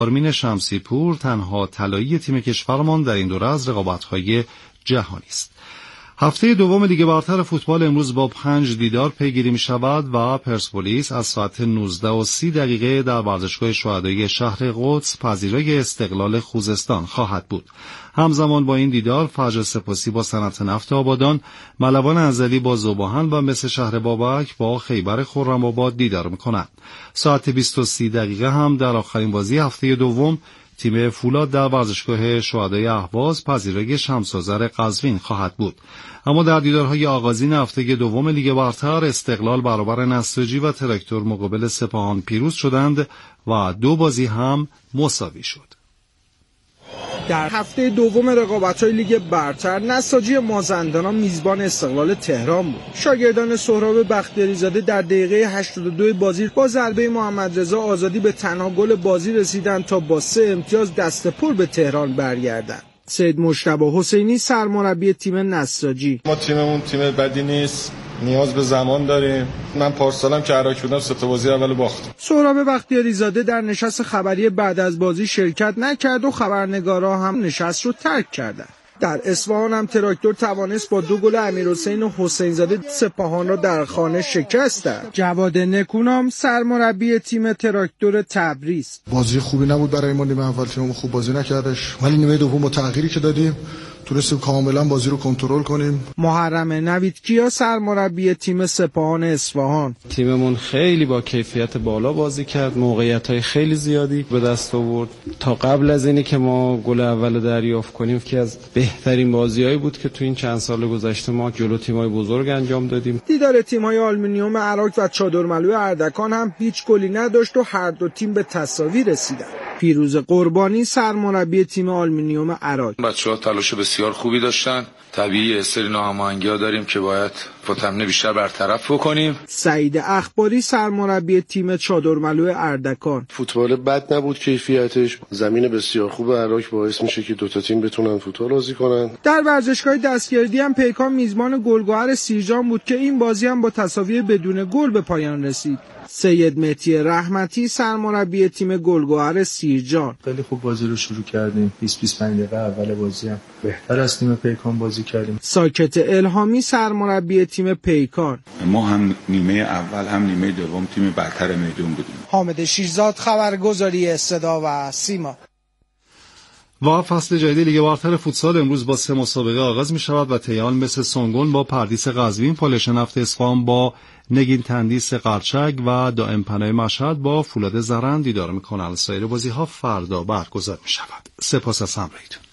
آرمین شمسیپور تنها طلایی تیم کشورمان در این دوره از رقابت‌های جهانی است. هفته دوم لیگ برتر فوتبال امروز با 5 دیدار پیگیری می شود و پرسپولیس از ساعت 19:30 در ورزشگاه شهدای شهر قدس پذیرای استقلال خوزستان خواهد بود. همزمان با این دیدار فجر سپاسی با صنعت نفت آبادان، ملوان انزلی با ذوب‌آهن و مس شهر بابک با خیبر خرم‌آباد دیدار می کنند. ساعت 20:30 هم در آخرین بازی هفته دوم تیم فولاد در ورزشگاه شهدای اهواز پذیرای شمس‌آذر قزوین خواهد بود. اما در دیدارهای آغازین هفته دوم لیگ برتر استقلال برابر نساجی و تراکتور مقابل سپاهان پیروز شدند و 2 بازی هم مساوی شد. در هفته دوم رقابت‌های لیگ برتر نساجی مازندران میزبان استقلال تهران بود. شاگردان سهراب بختیاری‌زاده در دقیقه 82 بازی با ضربه محمدرضا آزادی به تنها گل بازی رسیدند تا با 3 امتیاز دست پر به تهران برگردند. سید مجتبی حسینی سرمربی تیم نساجی: ما تیممون تیم بدی نیست، نیاز به زمان داریم. من پارسالم که عراق بودم 3 بازی اول باختم. سهراب بختیاری‌زاده در نشست خبری بعد از بازی شرکت نکرد و خبرنگارا هم نشست رو ترک کردند. در اصفهان هم تراکتور توانست با 2 گل امیرحسین حسین‌زاده سپاهان را در خانه شکست دهد. جواد نکونام سرمربی تیم تراکتور تبریز: بازی خوبی نبود برای ما، نیمه اول تیم خوب بازی نکردش، ولی نیمه دوم با تغییری که دادیم تونستیم کاملا بازی رو کنترل کنیم. محرم نویدکیا سرمربی تیم سپاهان اصفهان: تیممون خیلی با کیفیت بالا بازی کرد، موقعیت‌های خیلی زیادی به دست آورد. تا قبل از اینی که ما گل اول دریافت کنیم که از بهترین بازیایی بود که تو این چند سال گذشته ما جلو تیم‌های بزرگ انجام دادیم. دیدار تیم‌های آلومینیوم عراق و چادرملو اردکان هم هیچ گلی نداشت و هر دو تیم به تساوی رسیدند. پیروز قربانی سرمربی تیم آلومینیوم عراق: بچه‌ها تلاش بسیار خوبی داشتن. طبیعی سری ناهماهنگی‌ها داریم که باید با تمرین بیشتر برطرف بکنیم. سعید اخباری سرمربی تیم چادرملو اردکان: فوتبال بد نبود، کیفیتش زمین بسیار خوب عراق باعث میشه که 2 تا تیم بتونن فوتبال بازی کنن. در ورزشگاه دستگردی هم پیکان میزبان گلگهر سیرجان بود که این بازی هم با تساوی بدون گل به پایان رسید. سید مهدی رحمتی سرمربی تیم گلگهر سیرجان: خیلی خوب بازی رو شروع کردیم. 20-25 دقیقه اول بازی هم بهتر از تیم پیکان بازی کردیم. ساکت الهامی سرمربی تیم پیکان: ما هم نیمه اول هم نیمه دوم تیم برتر میدون بودیم. حامد شیرزاد خبرگزاری صدا و سیما. و فصل جدید لیگ برتر فوتسال امروز با 3 مسابقه آغاز می شود و تیان مثل سنگون با پردیس قزوین، پالش نفت اصفهان با نگین تندیس قرچک و دائم پناه مشهد با فولاد زرند دیدار می کنند. سایر بازی ها فردا برگزار می شود. سپاس از همراهیتون.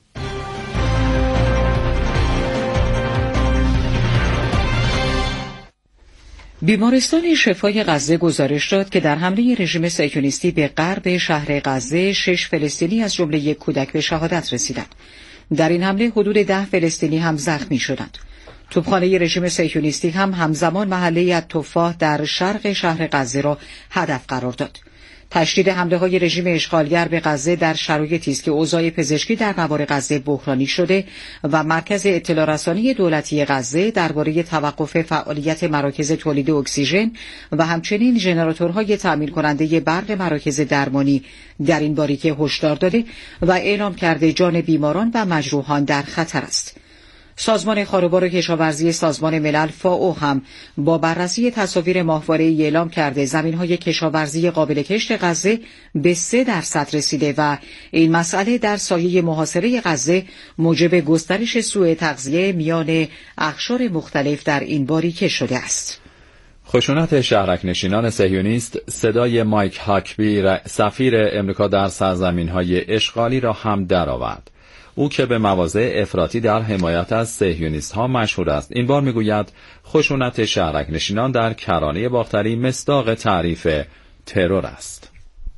بیمارستان شفای غزه گزارش داد که در حمله رژیم صهیونیستی به غرب شهر غزه 6 فلسطینی از جمله 1 کودک به شهادت رسیدند. در این حمله حدود 10 فلسطینی هم زخمی شدند. توپخانه رژیم صهیونیستی هم همزمان محله التفاح در شرق شهر غزه را هدف قرار داد. تشدید حمله‌های رژیم اشغالگر به غزه در شرایطی است که اوضاع پزشکی در نوار غزه بحرانی شده و مرکز اطلاع رسانی دولتی غزه درباره توقف فعالیت مراکز تولید اکسیژن و همچنین ژنراتورهای تأمین کننده برق مراکز درمانی در این باریکه هشدار داده و اعلام کرده جان بیماران و مجروحان در خطر است. سازمان خاروبار و کشاورزی سازمان ملل فائو هم با بررسی تصاویر ماهواره‌ای اعلام کرده زمین‌های کشاورزی قابل کشت غزه به 3% رسیده و این مسئله در سایه محاصره غزه موجب گسترش سوء تغذیه میان اقشار مختلف در این باریکه شده است. خشونت شهرک‌نشینان صهیونیست صدای مایک هاکبی سفیر امریکا در سرزمین‌های اشغالی را هم درآورد. او که به مواضع افراطی در حمایت از صهیونیست‌ها مشهور است، این بار میگوید خشونت شهرک‌نشینان در کرانه باختری مصداق تعریف ترور است.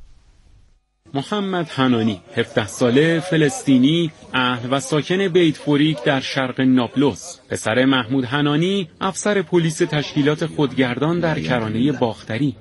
محمد حنانی 17 ساله فلسطینی، اهل و ساکن بیت فوریک در شرق نابلس، پسر محمود حنانی افسر پلیس تشکیلات خودگردان در کرانه باختری.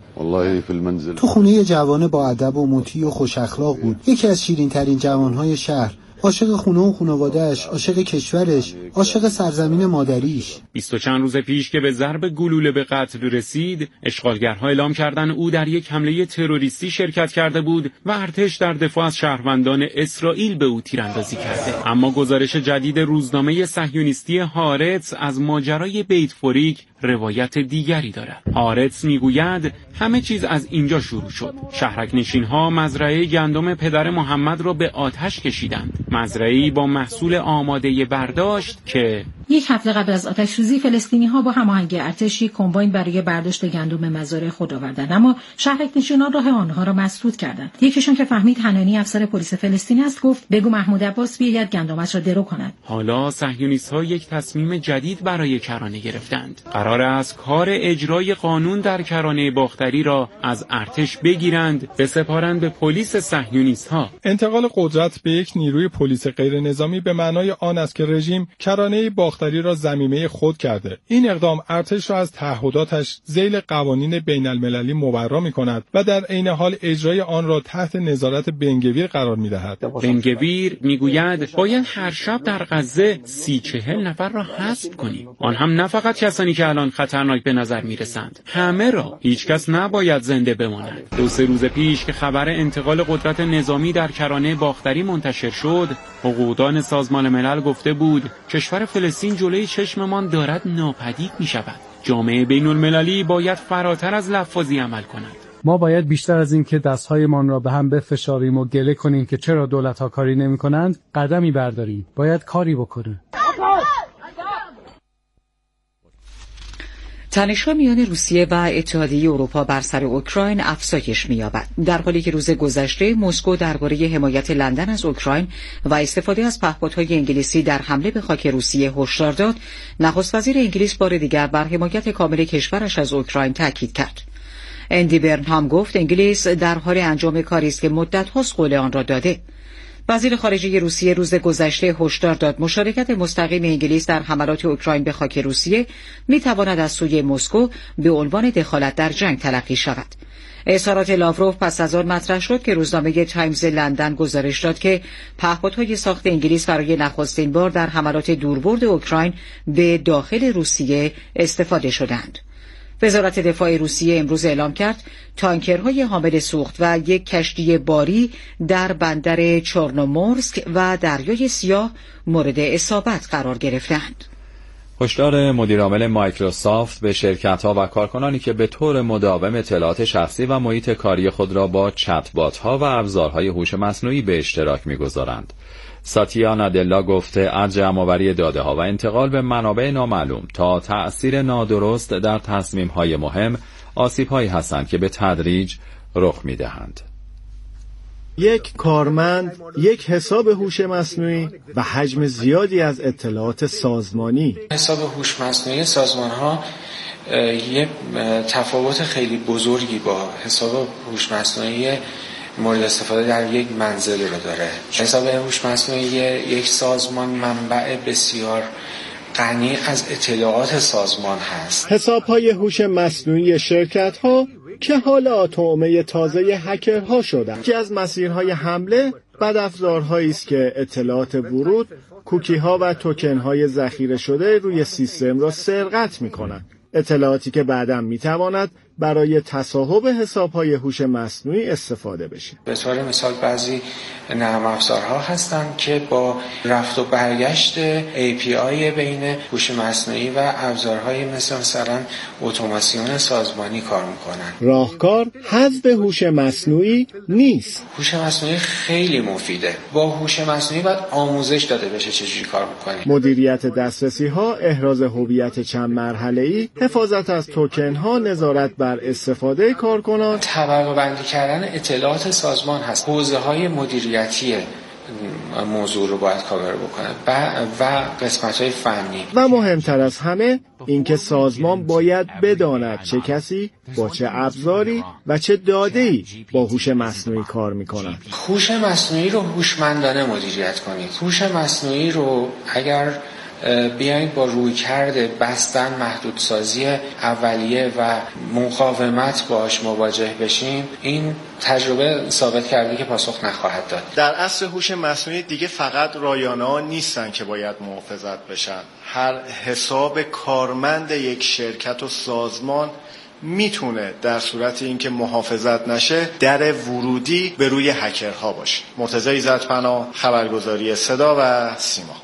تو خونه جوان با ادب و مطیع و خوش اخلاق بود، یکی از شیرین ترین جوانهای شهر. عاشق خونه و خانواده‌اش، عاشق کشورش، عاشق سرزمین مادریش. 20 چند روز پیش که به ضرب گلوله به قتل رسید، اشغالگرها اعلام کردند او در یک حمله تروریستی شرکت کرده بود و ارتش در دفاع از شهروندان اسرائیل به او تیراندازی کرده. اما گزارش جدید روزنامه صهیونیستی هارتز از ماجرای بیت فوریک روایت دیگری دارد. هارتز میگوید همه چیز از اینجا شروع شد. شهرک نشین‌ها مزرعه گندم پدر محمد را به آتش کشیدند. مزرعه‌ای با محصول آماده برداشت که یک هفته قبل از آتش‌سوزی فلسطینی‌ها با هماهنگی ارتش کمباین برای برداشت گندم مزارع خود آوردند، اما شهرک نشینان راه آنها را مسدود کردند. یکیشون که فهمید حنانی افسر پلیس فلسطین است گفت بگو محمود عباس بیاید گندمش را درو کند. حالا صهیونیست‌ها یک تصمیم جدید برای کرانه گرفتند. قرار است کار اجرای قانون در کرانه باختری را از ارتش بگیرند، بسپارند به پلیس صهیونیست‌ها. انتقال قدرت به یک نیروی پلیس غیر نظامی به معنای آن است که رژیم کرانه باختری را ضمیمه خود کرده. این اقدام ارتش را از تعهداتش ذیل قوانین بین المللی مبرا می‌کند و در عین حال اجرای آن را تحت نظارت بنگویر قرار می‌دهد. بنگویر می‌گوید باید هر شب در غزه 30-40 نفر را حذف کنیم. آن هم نه فقط کسانی که الان خطرناک به نظر می‌رسند، همه را. هیچ کس نباید زنده بماند. 2-3 روز پیش که خبر انتقال قدرت نظامی در کرانه باختری منتشر شد، حقوقدان سازمان ملل گفته بود کشور فلسطین جلوی چشممان دارد ناپدید می‌شود. جامعه بین‌المللی باید فراتر از لفاظی عمل کند. ما باید بیشتر از این که دست‌هایمان را به هم بفشاریم و گله کنیم که چرا دولت‌ها کاری نمی‌کنند، قدمی برداریم. باید کاری بکنیم. تنش‌ها میان روسیه و اتحادیه اروپا بر سر اوکراین افزایش می‌یابد، در حالی که روز گذشته مسکو درباره حمایت لندن از اوکراین و استفاده از پهپادهای انگلیسی در حمله به خاک روسیه هشدار داد. نخست وزیر انگلیس بار دیگر بر حمایت کامل کشورش از اوکراین تاکید کرد. اندی برن هم گفت انگلیس در حال انجام کاری است که مدت‌هاست قول آن را داده. وزیر خارجه روسیه روز گذشته هشدار داد مشارکت مستقیم انگلیس در حملات اوکراین به خاک روسیه می‌تواند از سوی مسکو به عنوان دخالت در جنگ تلقی شود. اظهارات لاوروف پس از آن مطرح شد که روزنامه تایمز لندن گزارش داد که پهپادهای ساخت انگلیس برای نخستین بار در حملات دوربرد اوکراین به داخل روسیه استفاده شدند. وزارت دفاع روسیه امروز اعلام کرد تانکرهای حامل سوخت و یک کشتی باری در بندر چورنومورسک و دریای سیاه مورد اصابت قرار گرفتند. هشدار مدیرعامل مایکروسافت به شرکت‌ها و کارکنانی که به طور مداوم اطلاعات شخصی و محیط کاری خود را با چت‌بات‌ها و ابزارهای هوش مصنوعی به اشتراک می‌گذارند. ساتیا نادلا گفته از جمع‌آوری داده‌ها و انتقال به منابع نامعلوم تا تأثیر نادرست در تصمیم‌های مهم آسیب‌هایی هستند که به تدریج رخ می‌دهند. یک کارمند، یک حساب هوش مصنوعی و حجم زیادی از اطلاعات سازمانی. حساب هوش مصنوعی سازمان‌ها یک تفاوت خیلی بزرگی با حساب هوش مصنوعی مورد استفاده در یک منزل رو داره. حساب هوش مصنوعی یک سازمان منبع بسیار غنی از اطلاعات سازمان هست. حساب‌های هوش مصنوعی شرکت‌ها که حالا طعمه تازه هکرها شدند. یکی از مسیرهای حمله بدافزارهایی است که اطلاعات ورود، کوکی‌ها و توکن‌های ذخیره شده روی سیستم را سرقت می‌کنند. اطلاعاتی که بعداً می‌تواند برای تصاحب حساب‌های هوش مصنوعی استفاده بشه. به طور مثال بعضی نرم افزارها هستند که با رفت و برگشت API بین هوش مصنوعی و ابزارهای مثلا اتوماسیون سازمانی کار میکنن. راهکار حذف هوش مصنوعی نیست. هوش مصنوعی خیلی مفیده. با هوش مصنوعی باید آموزش داده بشه چجوری کار میکنه. مدیریت دسترسی‌ها، احراز هویت چند مرحله‌ای، حفاظت از توکن‌ها، نظارت بر استفاده کارکنان، طبقه بندی کردن اطلاعات سازمان هست. حوزه‌های مدیریتی موضوع رو باید کاور بکنه و قسمت‌های فنی. و مهمتر از همه اینکه سازمان باید بداند چه کسی با چه ابزاری و چه داده‌ای با هوش مصنوعی کار می‌کند. هوش مصنوعی رو هوشمندانه مدیریت کنید. هوش مصنوعی رو اگر بیایم با رویکرد بستن محدودسازی اولیه و مقاومت باش مواجه بشیم، این تجربه ثابت کرده که پاسخ نخواهد داد. در اصل هوش مصنوعی دیگه فقط رایانه‌ها نیستن که باید محافظت بشن. هر حساب کارمند یک شرکت و سازمان میتونه در صورت اینکه محافظت نشه در ورودی به روی هکرها باشه. مرتضی عزت‌پناه، خبرگزاری صدا و سیما.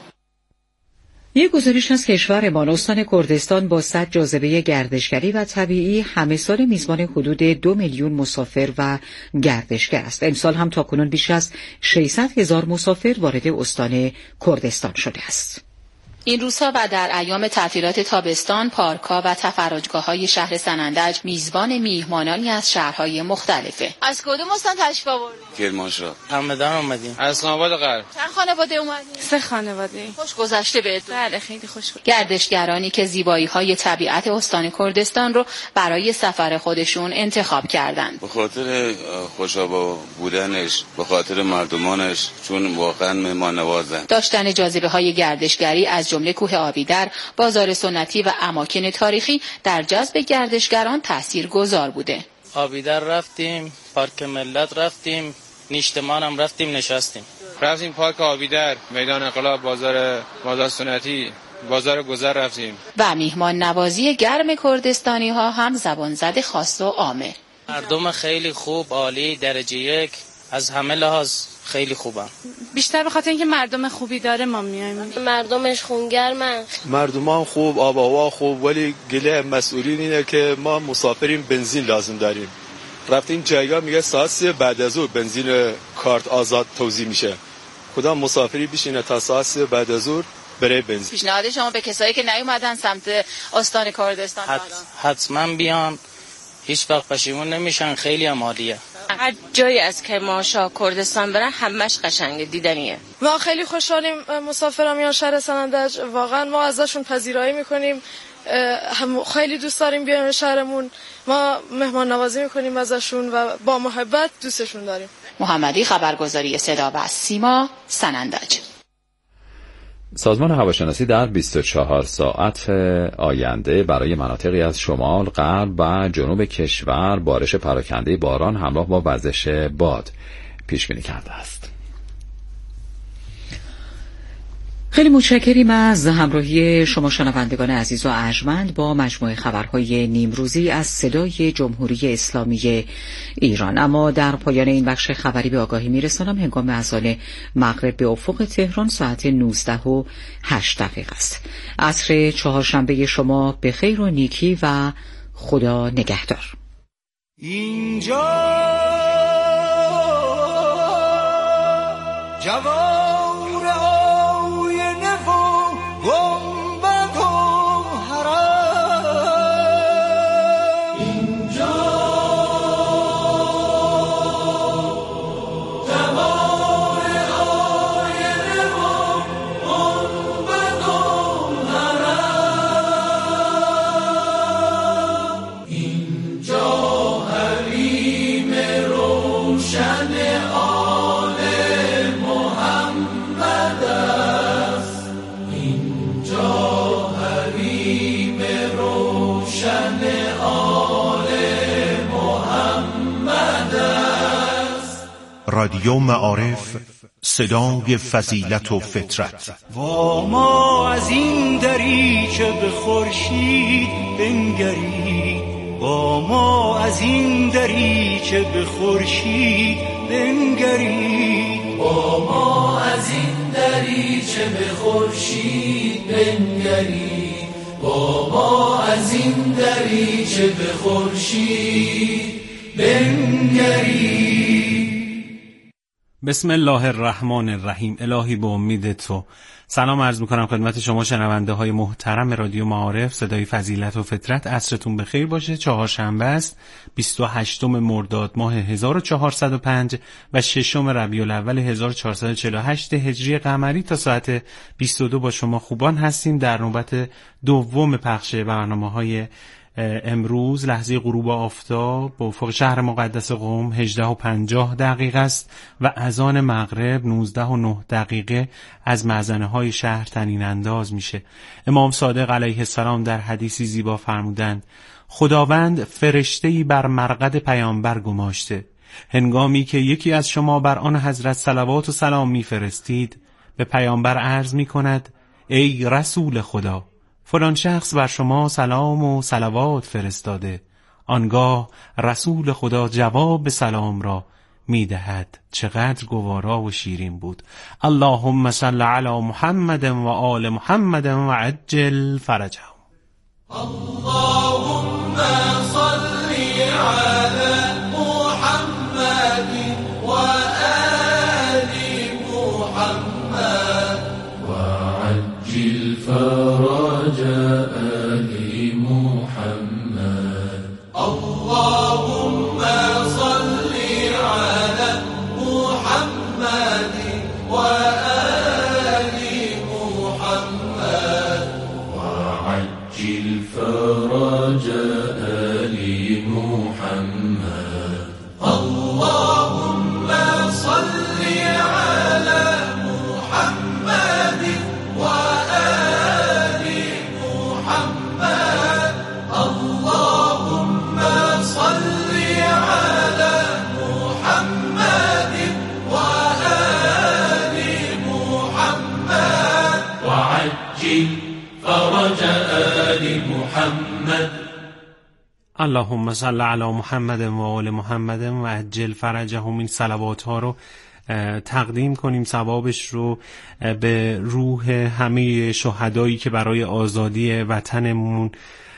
یک گزارش از کشورمان استان کردستان با 100 جاذبه گردشگری و طبیعی همه سال میزبان حدود 2 میلیون مسافر و گردشگر است. امسال هم تاکنون بیش از 600,000 مسافر وارد استان کردستان شده است. این روزها و در ایام تعطیلات تابستان پارک‌ها و تفرجگاه‌های شهر سنندج میزبان میهمانانی از شهرهای مختلفه. از کدوم استان تشریف آوردید؟ کرمانشاه. همدان اومدیم. از خانواده غرب. چند خانواده اومدید؟ 3 خانواده. خوش گذشته بهتون؟ بله خیلی خوش گذشته. گردشگرانی که زیبایی‌های طبیعت استان کردستان رو برای سفر خودشون انتخاب کردند. به خاطر خوش‌آوا بودنش، به خاطر مردمانش، چون واقعا مهمان‌نوازن. داشتن جاذبه‌های گردشگری از جمله کوه آبیدر، بازار سنتی و اماکن تاریخی در جذب گردشگران تاثیرگذار بوده. آبیدر رفتیم، پارک ملت رفتیم، نیشتمان هم رفتیم نشستیم. رفتیم پارک آبیدر، میدان انقلاب، بازار سنتی، بازار گذر رفتیم. و میهمان نوازی گرم کردستانی ها هم زبان زد خاص و عامه. مردم خیلی خوب، عالی، درجه 1، از همه لحاظ خیلی خوبم. بیشتر به خاطر اینکه مردم خوبی داره ما میایم. مردمش خونگرمن. مردم هم خوب، آب و هوا خوب، ولی گله مسئولین اینه که ما مسافریم بنزین لازم داریم. رفتیم جایگاه میگه ساعت 3 بعد از ظهر بنزین کارت آزاد توزیع میشه. کدام مسافری بشینه تا ساعت 3 بعد از ظهر بره بنزین؟ پیشنهاد شما به کسایی که نیومدن سمت استان کردستان حتما بیان، هیچ وقت پشیمون نمیشن، خیلی هم عالیه. هر جایی از کرمانشاه کردستان برن همش قشنگه، دیدنیه. ما خیلی خوشحالیم مسافران میان شهر سنندج، واقعا ما ازشون پذیرایی میکنیم، خیلی دوست داریم بیایم شهرمون، ما مهمان نوازی میکنیم ازشون و با محبت دوستشون داریم. محمدی، خبرگزاری صدا و سیما، سنندج. سازمان هواشناسی در 24 ساعت آینده برای مناطقی از شمال، غرب و جنوب کشور بارش پراکنده باران همراه با وزش باد پیش بینی کرده است. خیلی متشکریم از همراهی شما شنوندگان عزیز و ارجمند با مجموعه خبرهای نیمروزی از صدای جمهوری اسلامی ایران. اما در پایان این بخش خبری به آگاهی میرسانم هنگام اذان مغرب به افق تهران ساعت 19:08 است. عصر چهارشنبه شما به خیر و نیکی و خدا نگهدار. اینجا جوان رادیو معارف، صدای فضیلت و فطرت. و ما از این دریچه به خورشید بنگرید، و ما از این دریچه به خورشید بنگرید، و ما از این دریچه به خورشید بنگرید، و ما از این دریچه به خورشید بنگرید. بسم الله الرحمن الرحیم. الهی به امید تو. سلام عرض میکنم خدمت شما شنونده های محترم رادیو معارف، صدای فضیلت و فطرت. عصرتون بخیر باشه. چهارشنبه است، 28 مرداد ماه 1405 و 6 ربیع الاول 1448 هجری قمری. تا ساعت 22 با شما خوبان هستیم در نوبت دوم پخش برنامه‌های امروز لحظه غروب آفتاب به افق شهر مقدس قم 18:50 است و اذان مغرب 19:09 از مأذنه‌های شهر طنین انداز میشه. امام صادق علیه السلام در حدیثی زیبا فرمودند خداوند فرشته‌ای بر مرقد پیامبر گماشته. هنگامی که یکی از شما بر آن حضرت صلوات و سلام میفرستید به پیامبر عرض میکند ای رسول خدا، فلان شخص بر شما سلام و صلوات فرستاده. آنگاه رسول خدا جواب به سلام را میدهد. چقدر گوارا و شیرین بود. اللهم صل علی محمد و آل محمد و عجل فرجهم. اللهم صل علی محمد و آل محمد و عجل فرج آل محمد. اللهم صل علی محمد و آل محمد و عجل فرج آل محمد. اللهم صل على محمد وآل محمد. اللهم صل على محمد وآل محمد وعجل فرج آل محمد. اللهم صل علی محمد و آل محمد و عجل فرجهم. این صلوات ها رو تقدیم کنیم، ثوابش رو به روح همه شهدایی که برای آزادی وطنمون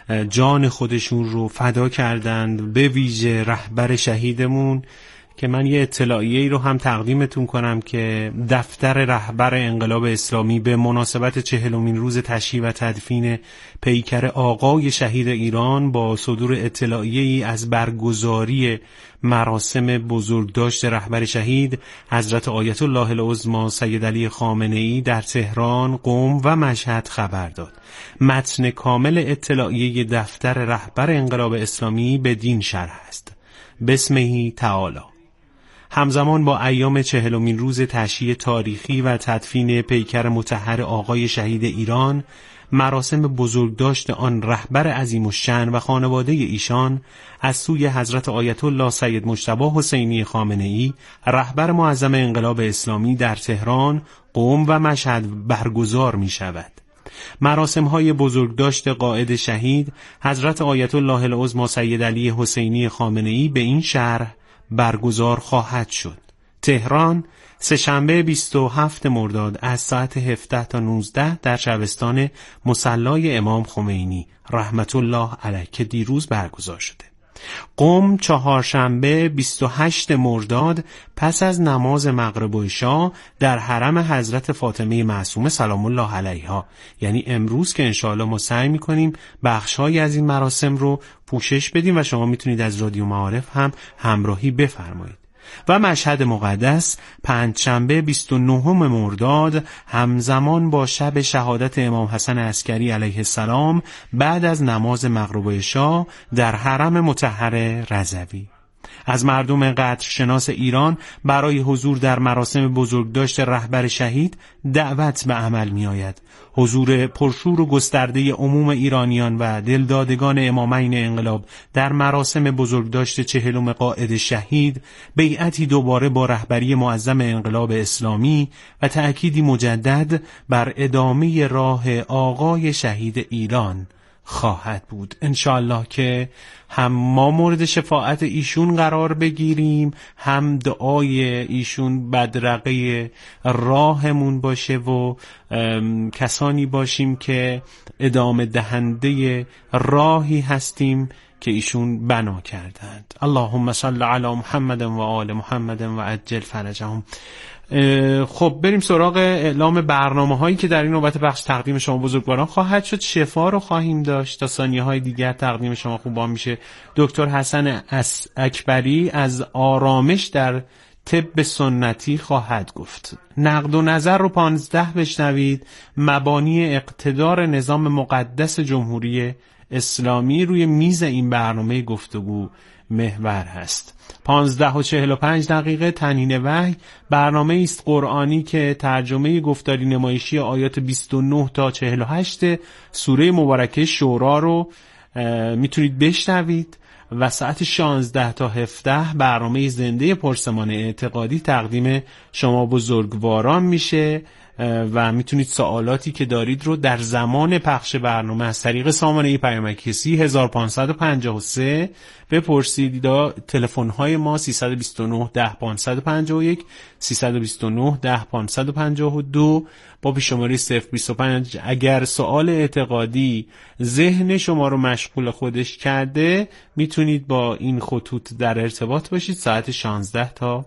جان خودشون رو فدا کردند، به ویژه رهبر شهیدمون که من یه اطلاعیه‌ای رو هم تقدیمتون کنم که دفتر رهبر انقلاب اسلامی به مناسبت 40مین روز تشییع و تدفین پیکر آقای شهید ایران با صدور اطلاعیه‌ای از برگزاری مراسم بزرگداشت رهبر شهید حضرت آیت الله العظمی سید علی خامنه‌ای در تهران، قم و مشهد خبر داد. متن کامل اطلاعیه دفتر رهبر انقلاب اسلامی بدین شرح است: بسمه تعالی. همزمان با ایام 40مین روز تشییع تاریخی و تدفین پیکر مطهر آقای شهید ایران، مراسم بزرگداشت آن رهبر عظیم الشأن و خانواده ایشان از سوی حضرت آیت الله سید مجتبی حسینی خامنه‌ای رهبر معظم انقلاب اسلامی در تهران، قم و مشهد برگزار می شود. مراسم‌های بزرگداشت قائد شهید حضرت آیت الله العظمی سید علی حسینی خامنه‌ای به این شرح برگزار خواهد شد: تهران، سه‌شنبه 27 مرداد از ساعت 17 تا 19 در شبستان مصلی امام خمینی رحمت الله علیه که دیروز برگزار شده. قم، چهارشنبه 28 مرداد پس از نماز مغرب و عشا در حرم حضرت فاطمه معصومه سلام الله علیها، یعنی امروز که انشاءالله ما سعی میکنیم بخش‌هایی از این مراسم رو پوشش بدیم و شما میتونید از رادیو معارف هم همراهی بفرمایید. و مشهد مقدس، پنجشنبه 29 مرداد همزمان با شب شهادت امام حسن عسکری علیه السلام بعد از نماز مغرب و عشا در حرم مطهر رضوی. از مردم قدرشناس ایران برای حضور در مراسم بزرگداشت رهبر شهید دعوت به عمل می آید. حضور پرشور و گسترده عموم ایرانیان و دلدادگان امامین انقلاب در مراسم بزرگداشت 40 قائد شهید بیعتی دوباره با رهبری معظم انقلاب اسلامی و تأکیدی مجدد بر ادامه راه آقای شهید ایران خواهد بود. انشاءالله که هم ما مورد شفاعت ایشون قرار بگیریم، هم دعای ایشون بدرقه راهمون باشه و کسانی باشیم که ادامه دهنده راهی هستیم که ایشون بنا کردند. اللهم صل علی محمد و آل محمد و عجل فرجهم. خب بریم سراغ اعلام برنامه هایی که در این نوبت بخش تقدیم شما بزرگواران خواهد شد. شفا رو خواهیم داشت تا ثانیه های دیگر تقدیم شما خوبان میشه. دکتر حسن اکبری از آرامش در طب سنتی خواهد گفت. نقد و نظر رو 15 بشنوید. مبانی اقتدار نظام مقدس جمهوری اسلامی روی میز این برنامه گفتگو محور هست. 15:45 تنین وحی برنامه است قرآنی که ترجمه گفتاری نمایشی آیات 29 تا 48 سوره مبارکه شورا رو میتونید بشنوید و ساعت 16 تا 17 برنامه زنده پرسمان اعتقادی تقدیم شما بزرگواران میشه و میتونید سوالاتی که دارید رو در زمان پخش برنامه از طریق سامانه پیامک 3553 بپرسید. تلفن‌های ما 329 10 551 329 10 552 با شماره 025. اگر سوال اعتقادی ذهن شما رو مشغول خودش کرده میتونید با این خطوط در ارتباط باشید. ساعت 16 تا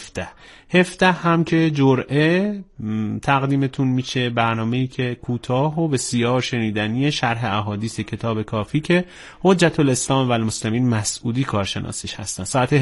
17 هم که جرعه تقدیمتون میشه، برنامه‌ای که کوتاه و بسیار شنیدنی شرح احادیث کتاب کافی که حجت الاسلام و المسلمین مسعودی کارشناسیش هستن. ساعت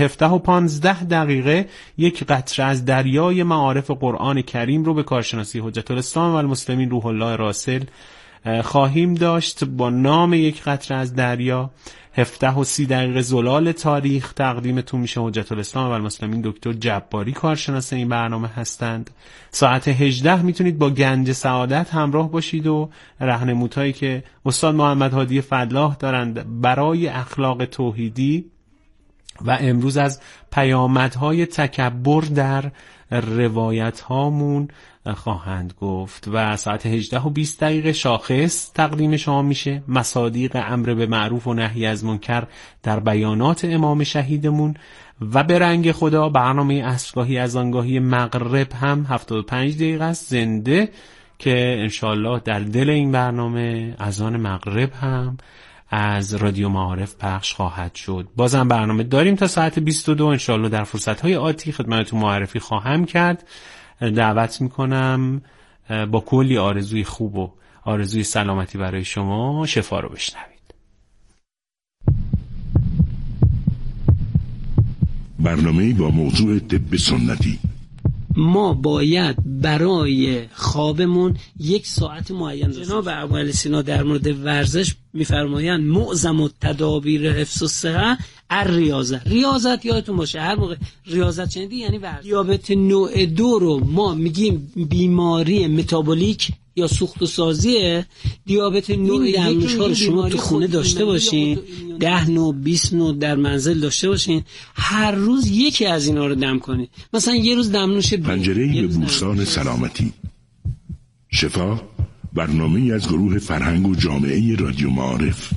17:15 یک قطره از دریای معارف قرآن کریم رو به کارشناسی حجت الاسلام و المسلمین روح الله راسل خواهیم داشت با نام یک قطره از دریا. 17:30 زلال تاریخ تقدیمتون میشه. حجت الاسلام و المسلمین دکتر جباری کارشناس این برنامه هستند. ساعت 18 میتونید با گنج سعادت همراه باشید و راهنمودهایی که استاد محمد هادی فلاح دارند برای اخلاق توحیدی و امروز از پیامدهای تکبر در روایت هامون خواهند گفت. و ساعت 18:20 شاخص تقدیم شما میشه، مصادیق امر به معروف و نهی از منکر در بیانات امام شهیدمون. و به رنگ خدا برنامه عصرگاهی از آنگاهی مغرب هم 75 دقیقه است زنده که انشالله در دل این برنامه اذان مغرب هم از رادیو معارف پخش خواهد شد. بازم برنامه داریم تا ساعت 22 انشالله در فرصت‌های آتی خدمتتون معرفی خواهم کرد. دعوت میکنم با کلی آرزوی خوب و آرزوی سلامتی برای شما شفا رو بشنوید. برنامه با موضوع طب سنتی. ما باید برای خوابمون 1 ساعت معین داشته. جناب ابوعلی سینا در مورد ورزش میفرمایند معظم التدابیر حفظ الصحه ریاضت یادتون باشه هر موقع ریاضت شنیدی یعنی ورزش. دیابت نوع 2 رو ما میگیم بیماری متابولیک یا سوخت و سازیه. دیابت نوع 1 رو شما تو خونه داشته باشین، 10 نوع 20 نوع در منزل داشته باشین، هر روز یکی از اینا رو دم کنید. مثلا یه روز دمنوش پنجره‌ای به بوستان سلامتی. شفا برنامه‌ای از گروه فرهنگ و جامعه رادیو معارف.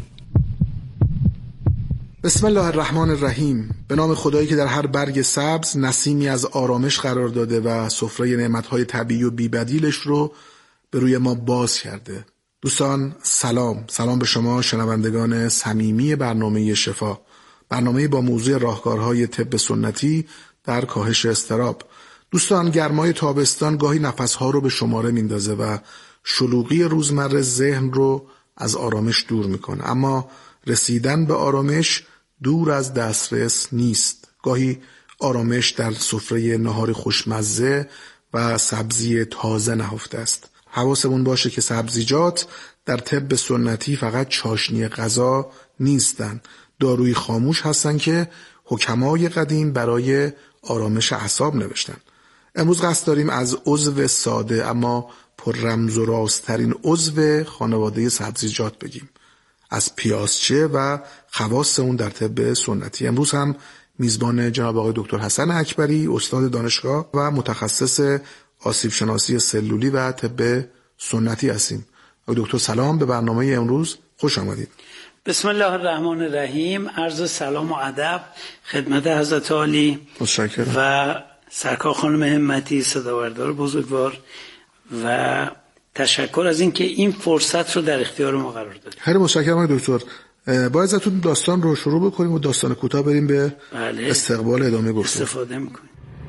بسم الله الرحمن الرحیم. به نام خدایی که در هر برگ سبز نسیمی از آرامش قرار داده و سفره نعمت‌های طبیعی و بی‌بدیلش رو به روی ما باز کرده. دوستان سلام به شما شنوندگان صمیمی برنامه شفا، برنامه با موضوع راهکارهای طب سنتی در کاهش اضطراب. دوستان گرمای تابستان گاهی نفسها رو به شماره میندازه و شلوغی روزمره ذهن رو از آرامش دور میکنه، اما رسیدن به آرامش دور از دسترس نیست. گاهی آرامش در سفره نهار خوشمزه و سبزی تازه نهفته است. حواسمون باشه که سبزیجات در طب سنتی فقط چاشنی غذا نیستن، داروی خاموش هستن که حکمای قدیم برای آرامش اعصاب نوشتن. امروز قصد داریم از عضو ساده اما پر رمز و رازترین عضو خانواده سبزیجات بگیم، از پیازچه و خواص اون در طب سنتی. امروز هم میزبان جناب آقای دکتر حسن اکبری، استاد دانشگاه و متخصص آسیب شناسی سلولی و طب سنتی هستیم. آقای دکتر سلام، به برنامه امروز خوش آمدید. بسم الله الرحمن الرحیم. عرض سلام و ادب خدمت حضرت عالی و سرکار خانم همتی صداوردار بزرگوار و تشکر از اینکه این فرصت رو در اختیار ما قرار دادید. خیلی متشکرم آقای دکتر. باید ازتون داستان رو شروع بکنیم و داستان کوتاه بریم به استقبال ادامه گفتگو. استفاده میکنیم.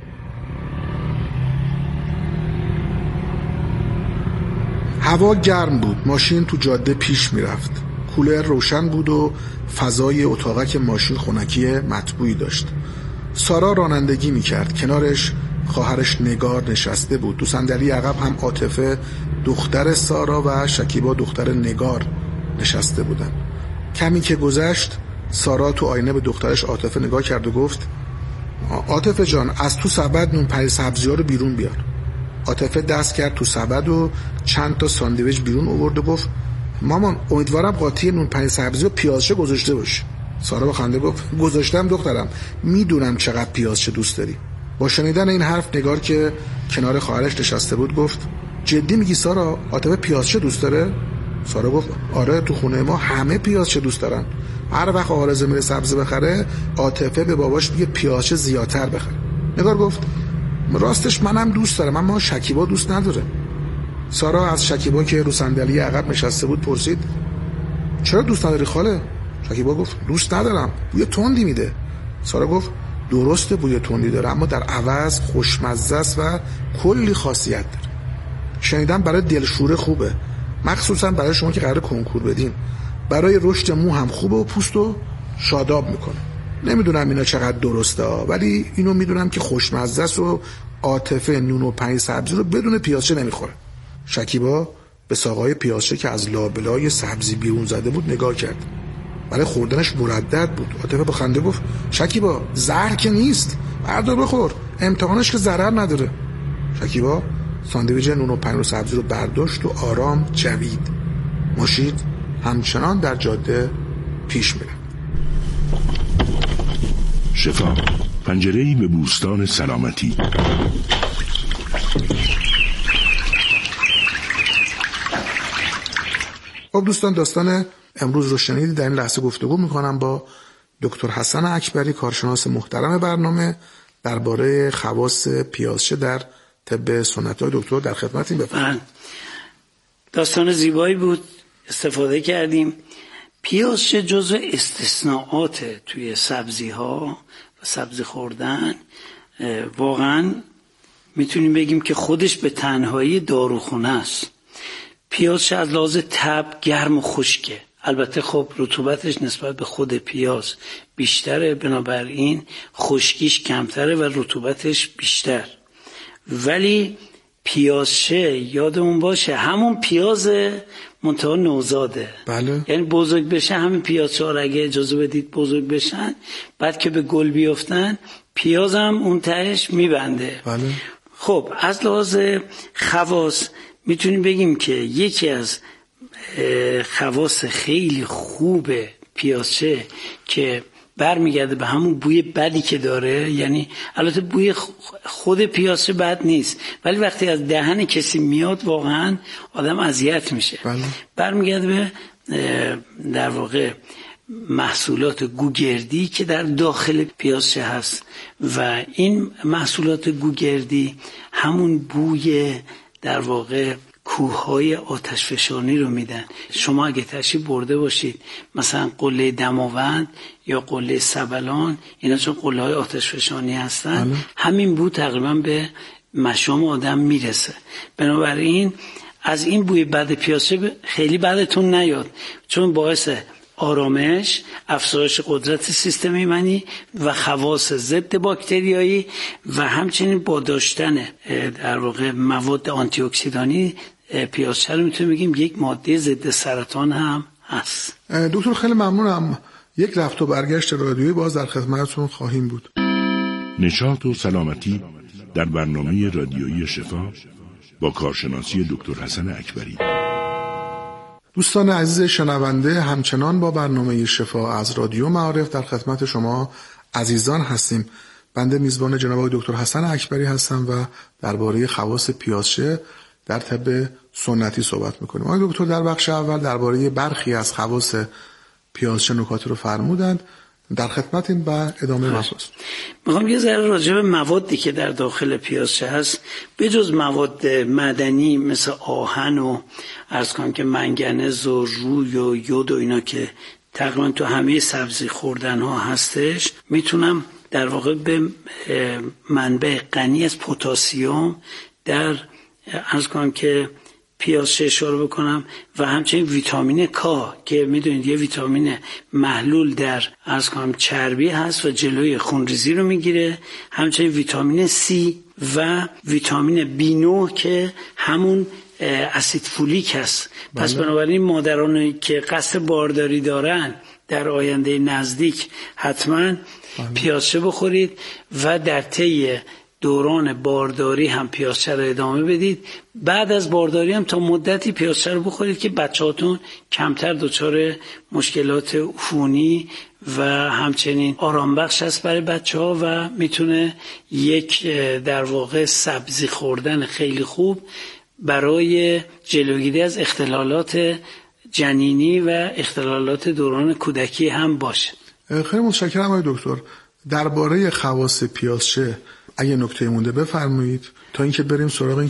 هوا گرم بود، ماشین تو جاده پیش میرفت. کولر روشن بود و فضای اتاقک ماشین خنکی مطبوعی داشت. سارا رانندگی میکرد، کنارش خواهرش نگار نشسته بود. تو صندلی عقب هم عاطفه دختر سارا و شکیبا دختر نگار نشسته بودن. کمی که گذشت سارا تو آینه به دخترش عاطفه نگاه کرد و گفت عاطفه جان از تو سبد نون پنیر سبزی‌ها رو بیرون بیار. عاطفه دست کرد تو سبد و چند تا ساندویچ بیرون آورد و گفت مامان امیدوارم قاطی نون پنیر سبزی و پیازچه گذاشته باشی. سارا با خنده گفت گذاشتم دخترم، میدونم چقدر پیازچه دوست داری. با شنیدن این حرف نگار که کنار خواهرش نشسته بود گفت جدی میگی سارا عاطفه پیازچه دوست داره؟ سارا گفت آره تو خونه ما همه پیازچه دوست دارن. هر وقت آرزو میره سبزی بخره عاطفه به باباش میگه پیازچه زیادتر بخره. نگار گفت راستش منم دوست دارم اما شکیبا دوست نداره. سارا از شکیبا که رو صندلی عقب نشسته بود پرسید چرا دوست نداری خاله؟ شکیبا گفت دوست ندارم، بوی تندی میده. سارا گفت درسته بوی تندی داره اما در عوض خوشمزه است و کلی خاصیت داره. شنیدم برای دلشوره خوبه، مخصوصا برای شما که قراره کنکور بدین. برای رشد مو هم خوبه و پوستو شاداب میکنه. نمیدونم اینا چقدر درسته ولی اینو میدونم که خوشمزه است و عاطفه نون و پنیر سبزی رو بدون پیازچه نمیخوره. شکیبا به ساقای پیازچه که از لابلای سبزی بیرون زده بود نگاه کرد. برای خوردنش مردد بود. عاطفه با خنده گفت شکیبا زهر که نیست، بردار بخور، امتحانش که ضرر نداره. شکیبا ساندویچ نون و پنیر و سبزی رو برداشت و آرام جوید. ماشین همچنان در جاده پیش میره. شفا، پنجره‌ای به بوستان سلامتی. خب دوستان داستان امروز رو شنیدید. در این لحظه گفتگو میکنم با دکتر حسن اکبری، کارشناس محترم برنامه، درباره خواص پیازچه در طب سنتی. دکتر در خدمتیم، بفرمایید. داستان زیبایی بود، استفاده کردیم. پیازچه جزو استثناءات توی سبزی ها و سبزی خوردن. واقعا میتونیم بگیم که خودش به تنهایی داروخونه است. پیازچه از لحاظ طب گرم و خشکه. البته خب رطوبتش نسبت به خود پیاز بیشتره، بنابراین خشکیش کمتره و رطوبتش بیشتر. ولی پیازچه یادمون باشه همون پیاز منتها نوزاده. بله. یعنی بزرگ بشه همین پیازچه ها اگه اجازه بدید بزرگ بشن، بعد که به گل بیافتن پیاز هم اون تهش میبنده. بله. خب از لحاظ خواص میتونیم بگیم که یکی از خواص خیلی خوب پیازچه که برمیگرده به همون بوی بدی که داره، یعنی البته بوی خود پیازچه بد نیست ولی وقتی از دهن کسی میاد واقعا آدم اذیت میشه. برمیگرده به در واقع محصولات گوگردی که در داخل پیازچه هست و این محصولات گوگردی همون بوی در واقع کوههای آتشفشانی رو میدن. شما اگه تشریف برده باشید مثلا قله دماوند یا قله سبلان، اینا چون قله های آتشفشانی هستن، همین بو تقریبا به مشام آدم میرسه. بنابراین از این بوی بد پیازچه خیلی بدتون نیاد، چون باعث آرامش، افزایش قدرت سیستم ایمنی و خواص ضد باکتریایی و همچنین با داشتن در واقع مواد آنتی اکسیدانی پیازچه رو میتونیم بگیم یک ماده ضد سرطان هم هست. دکتر خیلی ممنونم. یک رفت و برگشت رادیویی باز در خدمتتون خواهیم بود. نشاط و سلامتی در برنامه رادیویی شفا با کارشناسی دکتر حسن اکبری. دوستان عزیز شنونده، همچنان با برنامه شفا از رادیو معارف در خدمت شما عزیزان هستیم. بنده میزبان جناب دکتر حسن اکبری هستم و درباره خواص پیازچه در طب سنتی صحبت میکنیم. آقای دکتر در بخش اول درباره برخی از خواص پیازچه نکاتی رو فرمودند. در خدمتیم و ادامه بحث. میخوام یه ذره راجع به موادی که در داخل پیازچه هست، به جز مواد معدنی مثل آهن و عرض کنم که منگنز و روی و یود و اینا که تقریبا تو همه سبزی خوردن ها هستش، میتونم در واقع به منبع غنی از پتاسیم در عرض کنم که پیازچه اشاره بکنم و همچنین ویتامین کا که میدونید یه ویتامین محلول در عرض کنم چربی هست و جلوی خونریزی رو میگیره، همچنین ویتامین C و ویتامین B9 که همون اسید فولیک هست. پس بنابراین مادرانی که قصد بارداری دارن در آینده نزدیک حتما پیازچه بخورید و در طی دوران بارداری هم پیازچه رو ادامه بدید. بعد از بارداری هم تا مدتی پیازچه رو بخورید که بچه‌هاتون کمتر دچار مشکلات عفونی و همچنین آرام بخش است برای بچه‌ها و میتونه یک در واقع سبزی خوردن خیلی خوب برای جلوگیری از اختلالات جنینی و اختلالات دوران کودکی هم باشه. خیلی متشکرم آقای دکتر. درباره خواص پیازچه اگه نکته مونده بفرمایید تا اینکه بریم سراغ این